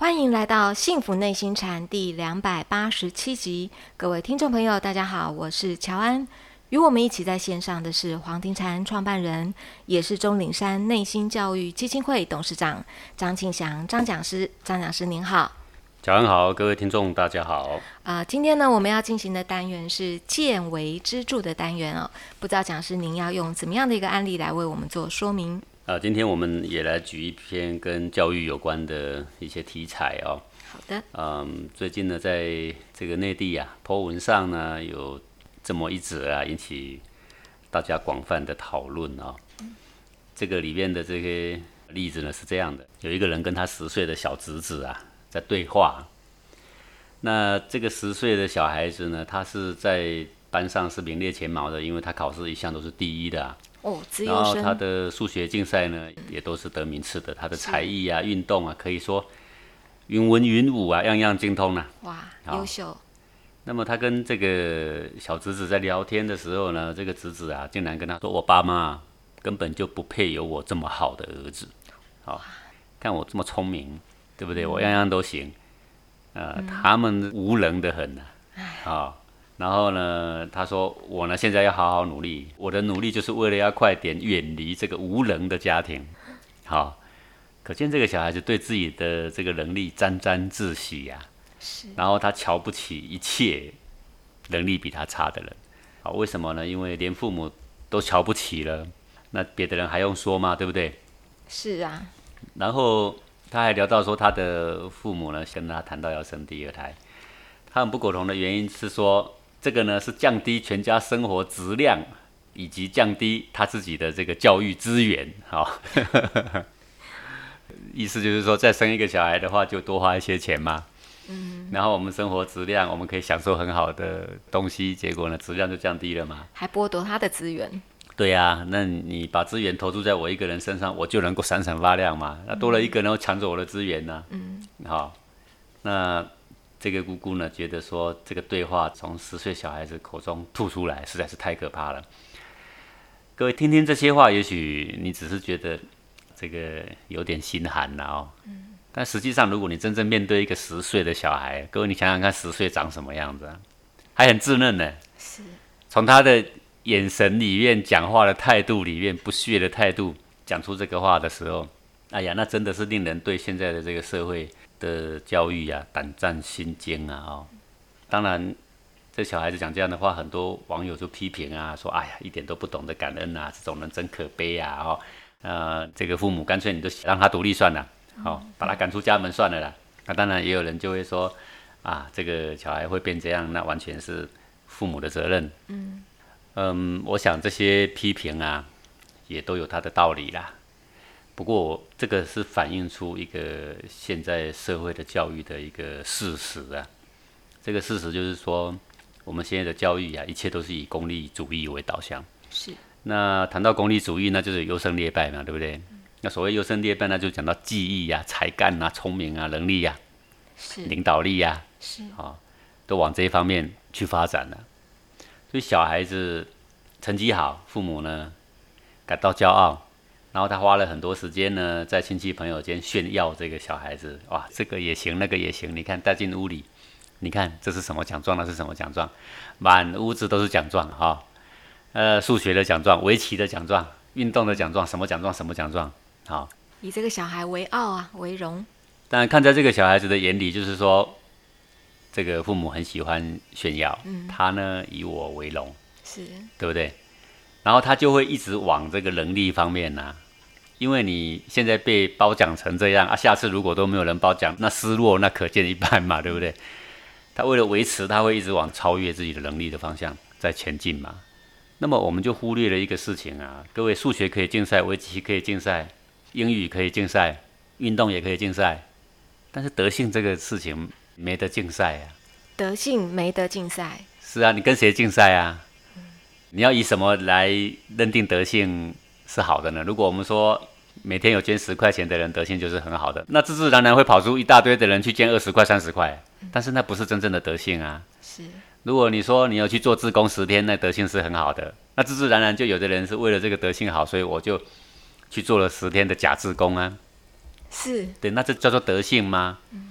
欢迎来到幸福内心禅第287集，各位听众朋友大家好，我是乔安。与我们一起在线上的是黄庭禅创办人，也是钟岭山内心教育基金会董事长张庆祥张讲师。张讲师您好。 乔安好，各位听众大家好。 今天呢，我们要进行的单元是见微知著的单元哦。不知道讲师您要用怎么样的一个案例来为我们做说明？ 今天我们也来举一篇跟教育有关的一些题材哦。 好的。 最近呢，在这个内地po文上呢，有这么一则引起大家广泛的讨论哦。这个里面的这些例子呢是这样的：有一个人跟他10岁的小侄子在对话。那这个10岁的小孩子呢，他是在班上是名列前茅的，因为他考试一向都是第一的资优生。 然后他的数学竞赛呢，也都是得名次的。他的才艺运动可以说云文云武样样精通哇，优秀。 那么他跟这个小侄子在聊天的时候呢，这个侄子竟然跟他说：“我爸妈根本就不配有我这么好的儿子。看我这么聪明，对不对？我样样都行。他们无能的很然后呢，他说我呢现在要好好努力，我的努力就是为了要快点远离这个无能的家庭。可见这个小孩子对自己的这个能力沾沾自喜然后他瞧不起一切能力比他差的人。为什么呢？因为连父母都瞧不起了，那别的人还用说吗？对不对？ 是啊。 然后他还聊到说，他的父母呢跟他谈到要生第二胎，他们不苟同的原因是说，这个呢是降低全家生活质量，以及降低他自己的这个教育资源。意思就是说，再生一个小孩的话，就多花一些钱嘛。然后我们生活质量，我们可以享受很好的东西，结果呢，质量就降低了嘛。 还剥夺他的资源。对啊，那你把资源投注在我一个人身上，我就能够闪闪发亮嘛。那多了一个人，抢走我的资源呢。那这个姑姑呢，觉得说这个对话从10岁小孩子口中吐出来，实在是太可怕了。各位听听这些话，也许你只是觉得这个有点心寒但实际上，如果你真正面对一个10岁的小孩，各位你想想看，10岁长什么样子还很稚嫩呢。 是。从他的眼神里面、讲话的态度里面、不屑的态度，讲出这个话的时候，哎呀，那真的是令人对现在的这个社会的教育胆战心惊当然，这小孩子讲这样的话，很多网友就批评说，哎呀，一点都不懂得感恩这种人真可悲这个父母干脆你就让他独立算了，把他赶出家门算了啦。那当然也有人就会说，这个小孩会变这样，那完全是父母的责任。我想这些批评也都有他的道理啦。不过这个是反映出一个现在社会的教育的一个事实这个事实就是说，我们现在的教育一切都是以功利主义为导向。 是。 那谈到功利主义，那就是优胜劣败嘛，对不对？那所谓优胜劣败，那就讲到技艺才干聪明能力是领导力是都往这一方面去发展了。所以小孩子成绩好，父母呢感到骄傲，然后他花了很多时间呢在亲戚朋友间炫耀这个小孩子，哇，这个也行，那个也行，你看带进屋里，你看这是什么奖状，那是什么奖状，满屋子都是奖状数学的奖状，围棋的奖状，运动的奖状，什么奖状什么奖状以这个小孩为傲为荣。 当然看在这个小孩子的眼里，就是说这个父母很喜欢炫耀，他呢以我为荣， 是， 对不对？然后他就会一直往这个能力方面因为你现在被褒奖成这样下次如果都没有人褒奖，那失落那可见一斑嘛，对不对？他为了维持，他会一直往超越自己的能力的方向在前进嘛。那么我们就忽略了一个事情各位，数学可以竞赛，围棋可以竞赛，英语可以竞赛，运动也可以竞赛，但是德性这个事情没得竞赛德性没得竞赛。 是你跟谁竞赛你要以什么来认定德性是好的呢？如果我们说每天有捐10块钱的人德性就是很好的，那自自然然会跑出一大堆的人去捐20块30块，但是那不是真正的德性是。 如果你说你要去做志工10天，那德性是很好的，那自自然然就有的人是为了这个德性好，所以我就去做了10天的假志工是。 对，那这叫做德性吗？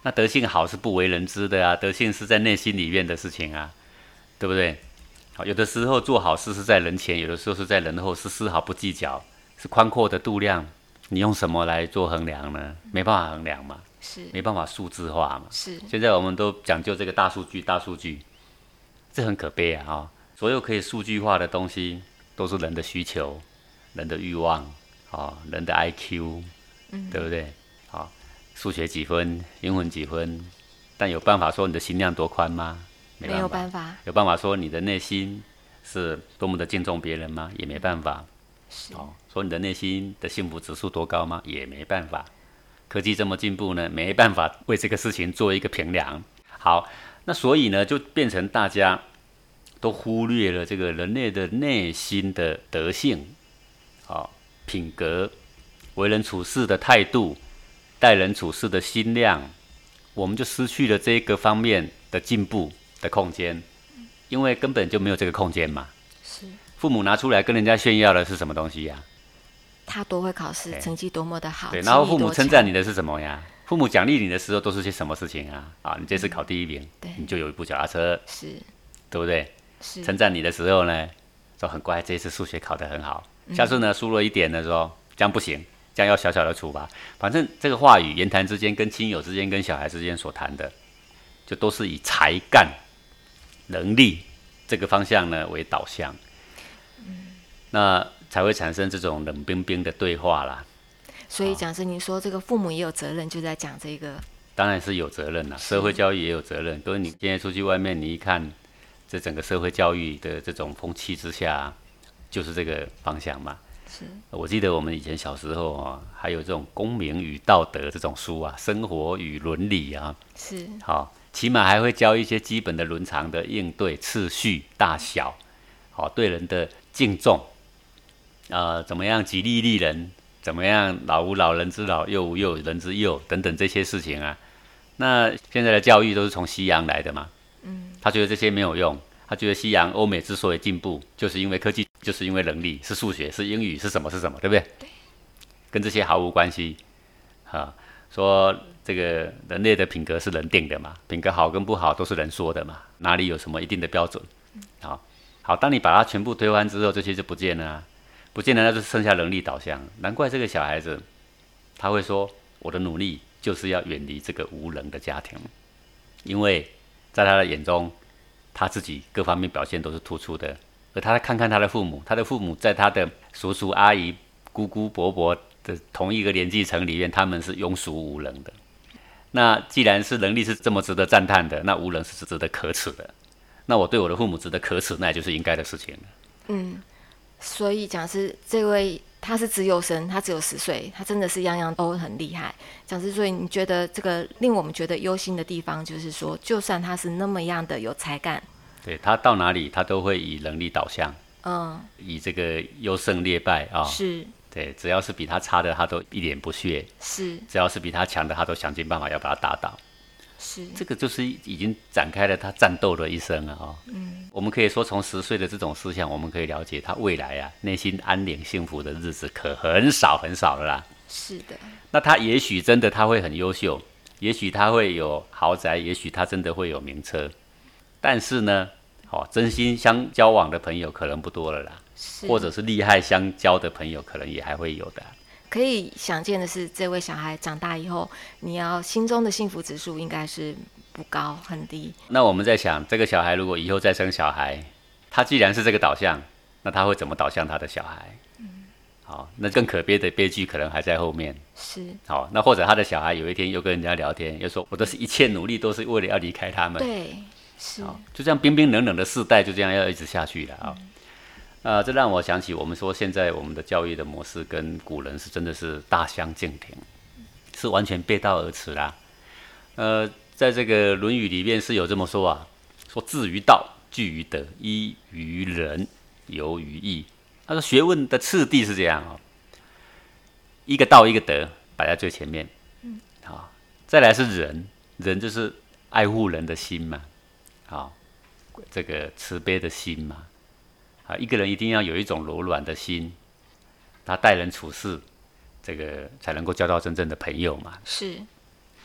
那德性好是不为人知的啊，德性是在内心里面的事情啊，对不对？好，有的时候做好事是在人前，有的时候是在人后，是丝毫不计较，是宽阔的度量。你用什么来做衡量呢？没办法衡量嘛， 是没办法数字化嘛。 是， 现在我们都讲究这个大数据，大数据，这很可悲啊！哦，所有可以数据化的东西，都是人的需求、人的欲望，哦，人的 IQ，对不对？好，数学几分，英文几分，但有办法说你的心量多宽吗？ 没有办法。 有办法说你的内心是多么的敬重别人吗？也没办法。哦，说你的内心的幸福指数多高吗？也没办法。科技这么进步呢，没办法为这个事情做一个评量。好，那所以呢，就变成大家都忽略了这个人类的内心的德性，品格、为人处事的态度、待人处事的心量，我们就失去了这个方面的进步的空间，因为根本就没有这个空间嘛。 是。 父母拿出来跟人家炫耀的是什么东西呀？ 他多会考试，成绩多么的好。 对，然后父母称赞你的是什么呀？父母奖励你的时候都是些什么事情啊？啊，你这次考第1名，你就有一部脚踏车， 是， 对不对？ 是。 称赞你的时候呢，说很乖，这一次数学考得很好。下次呢，输了1点的时候，这样不行，这样要小小的处罚。反正这个话语言谈之间，跟亲友之间，跟小孩之间所谈的，就都是以才干、能力这个方向呢为导向。那才会产生这种冷冰冰的对话啦。 所以讲师，你说这个父母也有责任，就在讲这个。 当然是有责任啦，社会教育也有责任。所以你现在出去外面，你一看，这整个社会教育的这种风气之下，就是这个方向嘛。 是。 我记得我们以前小时候啊，还有这种公民与道德这种书啊，生活与伦理啊， 是。 好，起码还会教一些基本的伦常的应对、次序、大小，好，对人的敬重。怎么样己利利人？怎么样老吾老人之老，幼吾幼人之幼等等这些事情啊？那现在的教育都是从西洋来的嘛？他觉得这些没有用，他觉得西洋欧美之所以进步，就是因为科技，就是因为能力，是数学，是英语，是什么是什么，对不对？对，跟这些毫无关系。说这个人类的品格是人定的嘛，品格好跟不好都是人说的嘛，哪里有什么一定的标准？好，当你把它全部推翻之后，这些就不见了啊。不见得，那就剩下能力导向。难怪这个小孩子，他会说：“我的努力就是要远离这个无能的家庭，因为在他的眼中，他自己各方面表现都是突出的。而他看看他的父母，他的父母在他的叔叔阿姨、姑姑伯伯的同一个年纪层里面，他们是庸俗无能的。那既然是能力是这么值得赞叹的，那无能是值得可耻的。那我对我的父母值得可耻，那也就是应该的事情了。” 所以讲是这位他是资优生，他只有10岁，他真的是样样都很厉害。讲是，所以你觉得这个令我们觉得忧心的地方，就是说，就算他是那么样的有才干， 对，他到哪里他都会以能力导向，以这个优胜劣败啊， 是， 对，只要是比他差的，他都一脸不屑； 是， 只要是比他强的，他都想尽办法要把他打倒。 是， 这个就是已经展开了他战斗的一生了我们可以说，从10岁的这种思想，我们可以了解他未来内心安宁幸福的日子可很少很少了啦。 是的。 那他也许真的他会很优秀，也许他会有豪宅，也许他真的会有名车，但是呢，真心相交往的朋友可能不多了啦，或者是利害相交的朋友可能也还会有的。 可以想见的是，这位小孩长大以后，你要心中的幸福指数应该是不高，很低。 那我们在想，这个小孩如果以后再生小孩，他既然是这个导向，那他会怎么导向他的小孩？好，那更可悲的悲剧可能还在后面。 是。 好，那或者他的小孩有一天又跟人家聊天，又说我的一切努力都是为了要离开他们。 对，是。 就这样冰冰冷冷的世代就这样要一直下去了这让我想起我们说现在我们的教育的模式跟古人是真的是大相径庭，是完全背道而驰啦。在这个《论语》里面是有这么说说至于道，据于德，依于仁，游于义。他说学问的次第是这样一个道一个德摆在最前面，再来是仁，仁就是爱护人的心嘛，这个慈悲的心嘛。一个人一定要有一种柔软的心，他待人处事，这个才能够交到真正的朋友嘛。 是。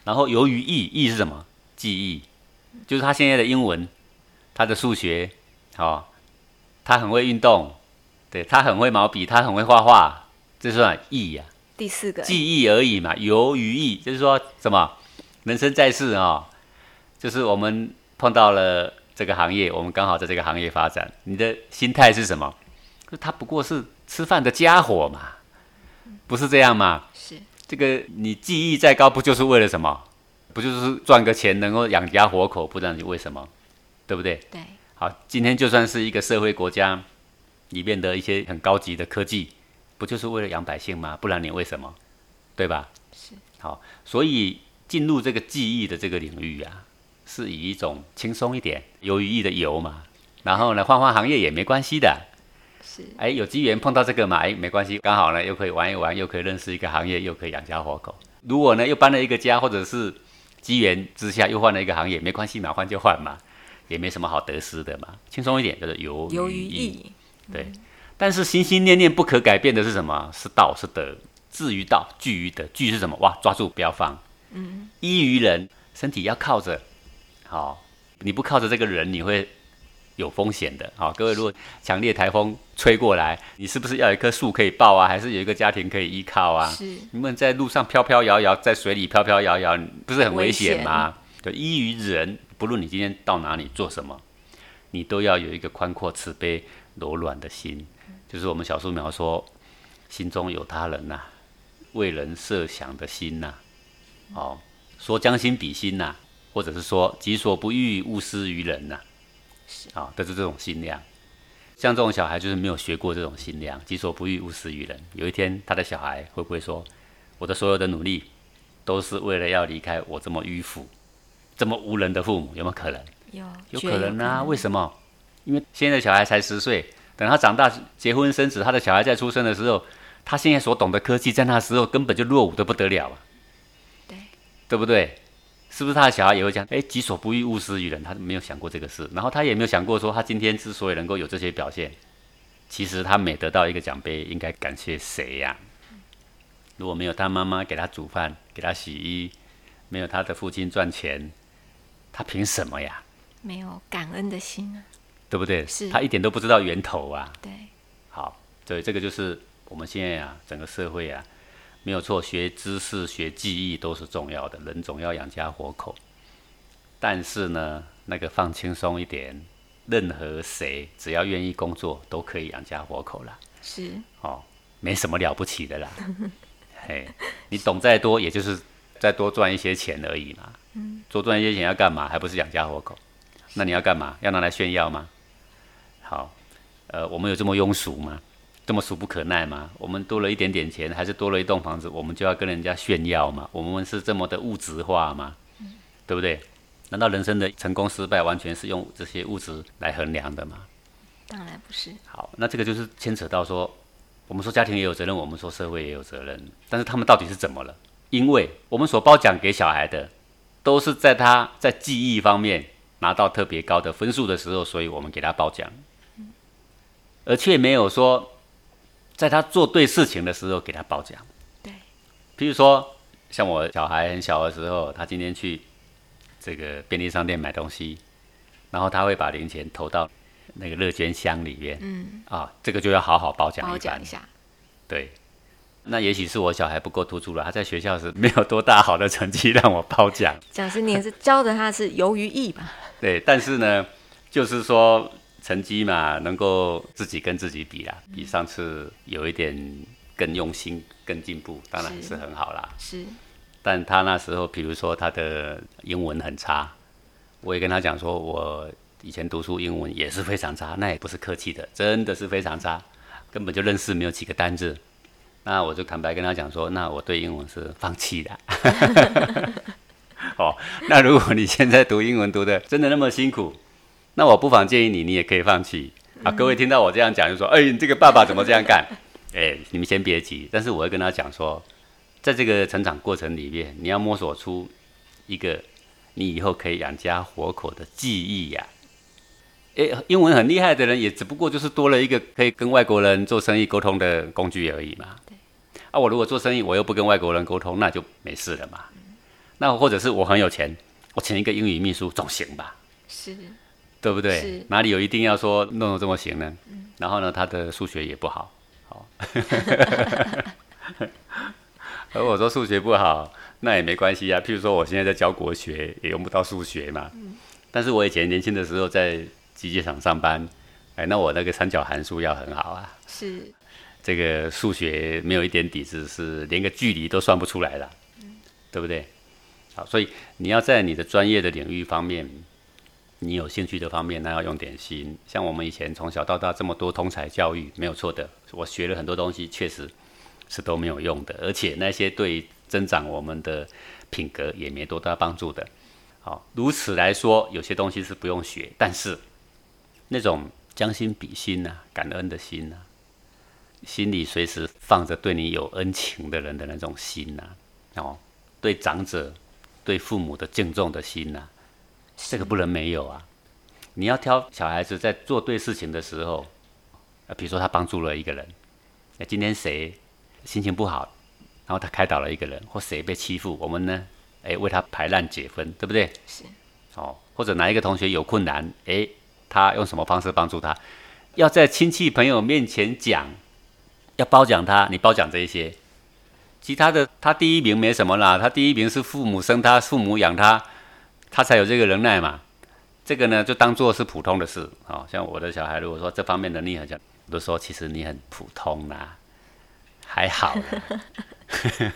然后由于意是什么？记忆，就是他现在的英文，他的数学，他很会运动，对，他很会毛笔，他很会画画，这算意呀。 第4个记忆而已嘛，由于意，就是说什么？人生在世就是我们碰到了这个行业，我们刚好在这个行业发展，你的心态是什么？他不过是吃饭的家伙嘛，不是这样吗？ 是这个你技艺再高，不就是为了什么？不就是赚个钱能够养家活口？不然你为什么？对不对？ 对。 好，今天就算是一个社会国家里面的一些很高级的科技，不就是为了养百姓吗？不然你为什么？对吧？ 是。 好，所以进入这个技艺的这个领域啊，是以一种轻松一点，由于意的由嘛，然后呢，换行业也没关系的。 是。 有机缘碰到这个嘛，没关系，刚好呢又可以玩一玩，又可以认识一个行业，又可以养家活口。如果呢又搬了一个家，或者是机缘之下又换了一个行业，没关系嘛，换就换嘛，也没什么好得失的嘛，轻松一点就是由于意。对，但是心心念念不可改变的是什么？是道，是德。至于道，据于德。据是什么？哇，抓住不要放。依于人，身体要靠着。好，你不靠着这个人，你会有风险的。好，各位，如果强烈台风吹过来，你是不是要有一棵树可以抱啊？还是有一个家庭可以依靠啊？ 是。 你们在路上飘飘摇摇，在水里飘飘摇摇，不是很危险吗？对，依于人，不论你今天到哪里做什么，你都要有一个宽阔、慈悲、柔软的心。就是我们小树苗说，心中有他人呐，为人设想的心呐。说将心比心呐，或者是说己所不欲，勿施于人呐。都是这种心量。像这种小孩就是没有学过这种心量，己所不欲，勿施于人。有一天他的小孩会不会说，我的所有的努力都是为了要离开我这么迂腐、这么无能的父母？有没有可能？有可能啊。为什么？因为现在的小孩才10岁，等他长大结婚生子，他的小孩在出生的时候，他现在所懂的科技在那时候根本就落伍的不得了啊。对不对？是不是他的小孩也会讲，己所不欲，勿施于人？他没有想过这个事，然后他也没有想过说，他今天之所以能够有这些表现，其实他每得到一个奖杯，应该感谢谁呀？如果没有他妈妈给他煮饭，给他洗衣，没有他的父亲赚钱，他凭什么呀？ 没有感恩的心啊， 对不对？ 是。 他一点都不知道源头啊。 对。 好，所以这个就是我们现在整个社会没有错，学知识、学技艺都是重要的，人总要养家活口。但是呢，那个放轻松一点，任何谁只要愿意工作，都可以养家活口啦。 是。 没什么了不起的啦。你懂再多，也就是再多赚一些钱而已嘛。多赚一些钱要干嘛？还不是养家活口？那你要干嘛？要拿来炫耀吗？好，我们有这么庸俗吗？这么俗不可耐吗？我们多了一点点钱，还是多了一栋房子，我们就要跟人家炫耀吗？我们是这么的物质化吗？对不对？难道人生的成功失败完全是用这些物质来衡量的吗？ 当然不是。 好，那这个就是牵扯到说，我们说家庭也有责任，我们说社会也有责任，但是他们到底是怎么了？因为我们所褒奖给小孩的，都是在他在记忆方面拿到特别高的分数的时候，所以我们给他褒奖，而却没有说在他做对事情的时候给他褒奖。 对。 譬如说，像我小孩很小的时候，他今天去这个便利商店买东西，然后他会把零钱投到那个乐捐箱里面。这个就要好好褒奖一下。对。那也许是我小孩不够突出了，他在学校是没有多大好的成绩让我褒奖。 讲师，你也是教的他是由于意吧？ 对，但是呢，就是说成绩嘛，能够自己跟自己比啦，比上次有一点更用心、更进步，当然是很好啦。 是。 但他那时候，比如说他的英文很差，我也跟他讲说，我以前读书英文也是非常差，那也不是客气的，真的是非常差，根本就认识没有几个单字。那我就坦白跟他讲说，那我对英文是放弃的。那如果你现在读英文读的真的那么辛苦，那我不妨建议你，你也可以放弃。各位听到我这样讲，就说，你这个爸爸怎么这样干？你们先别急。但是我会跟他讲说，在这个成长过程里面，你要摸索出一个你以后可以养家活口的技艺呀。英文很厉害的人，也只不过就是多了一个可以跟外国人做生意沟通的工具而已嘛。我如果做生意，我又不跟外国人沟通，那就没事了嘛。 那或者是我很有钱，我请一个英语秘书总行吧？ 是， 对不对？ 是哪里有一定要说弄得这么行呢？然后呢，他的数学也不好，而我说数学不好，那也没关系啊。譬如说，我现在在教国学，也用不到数学嘛。但是我以前年轻的时候在机械厂上班，那我那个三角函数要很好啊。 是， 这个数学没有一点底子，是连个距离都算不出来的，对不对？好，所以你要在你的专业的领域方面，你有兴趣的方面，那要用点心。像我们以前从小到大这么多通才教育，没有错的。我学了很多东西，确实是都没有用的，而且那些对增长我们的品格也没多大帮助的。好，如此来说，有些东西是不用学，但是那种将心比心啊，感恩的心啊，心里随时放着对你有恩情的人的那种心啊，对长者、对父母的敬重的心啊，这个不能没有啊。你要挑小孩子在做对事情的时候，比如说他帮助了一个人，今天谁心情不好，然后他开导了一个人，或谁被欺负，我们呢，为他排难解纷，对不对？ 是。 或者哪一个同学有困难，他用什么方式帮助他，要在亲戚朋友面前讲，要褒奖他，你褒奖这一些。其他的，他第一名没什么啦，他第一名是父母生他，父母养他，他才有这个能耐嘛。这个呢，就当作是普通的事。像我的小孩，如果说这方面能力很强，我都说其实你很普通啦，还好啦。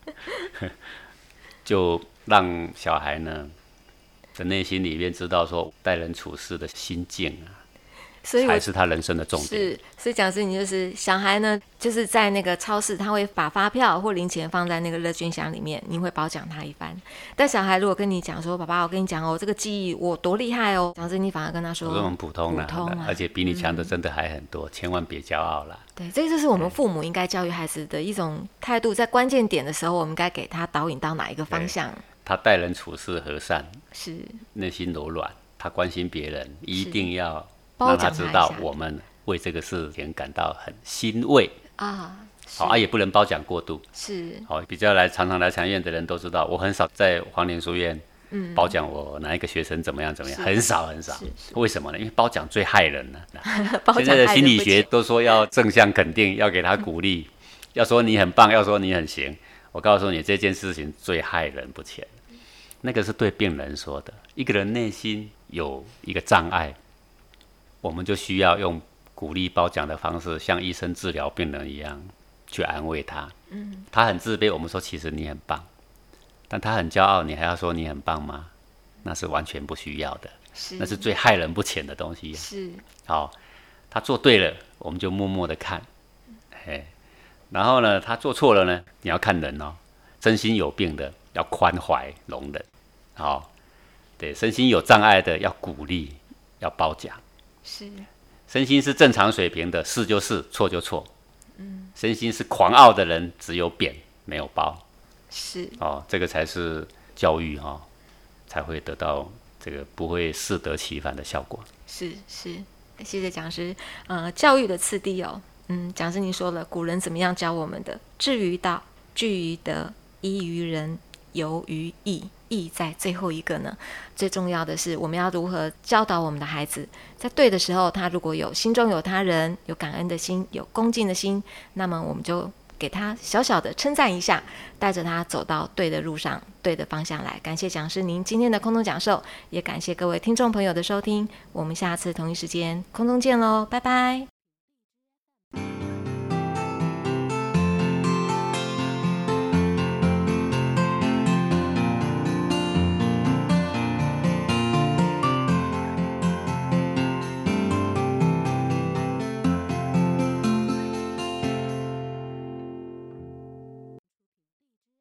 就让小孩呢的内心里面知道说待人处事的心境啊， 所以才是他人生的重点。 是，所以讲师，你就是小孩呢，就是在那个超市，他会把发票或零钱放在那个乐捐箱里面，你会褒奖他一番。但小孩如果跟你讲说：“爸爸，我跟你讲哦，这个记忆我多厉害哦。”讲师，你反而跟他说：“ 我说很普通啦，而且比你强的真的还很多，千万别骄傲啦。” 对，这就是我们父母应该教育孩子的一种态度，在关键点的时候，我们该给他导引到哪一个方向。 他待人处事和善， 是内心柔软，他关心别人，一定要让他知道我们为这个事情感到很欣慰啊。也不能褒奖过度。是比较常常来禅院的人都知道，我很少在黄庭书院褒奖我哪一个学生怎么样，很少很少。为什么呢？因为褒奖最害人了。现在的心理学都说要正向肯定，要给他鼓励，要说你很棒，要说你很行。我告诉你，这件事情最害人不浅。那个是对病人说的。一个人内心有一个障碍，我们就需要用鼓励褒奖的方式，像医生治疗病人一样去安慰他。他很自卑，我们说其实你很棒，但他很骄傲，你还要说你很棒吗？那是完全不需要的，那是最害人不浅的东西。是，他做对了，我们就默默的看，然后呢，他做错了呢，你要看人哦，身心有病的要宽怀容忍，对，身心有障碍的要鼓励，要褒奖。是，身心是正常水平的，是就是，错就错。身心是狂傲的人，只有贬没有褒。是，这个才是教育才会得到这个不会适得其反的效果。是，谢谢讲师。教育的次第讲师您说了，古人怎么样教我们的？至于道，据于德，依于仁，游于义。义在最后一个呢，最重要的是我们要如何教导我们的孩子，在对的时候，他如果有心中有他人，有感恩的心，有恭敬的心，那么我们就给他小小的称赞一下，带着他走到对的路上，对的方向来。感谢讲师您今天的空中讲授，也感谢各位听众朋友的收听，我们下次同一时间空中见咯，拜拜。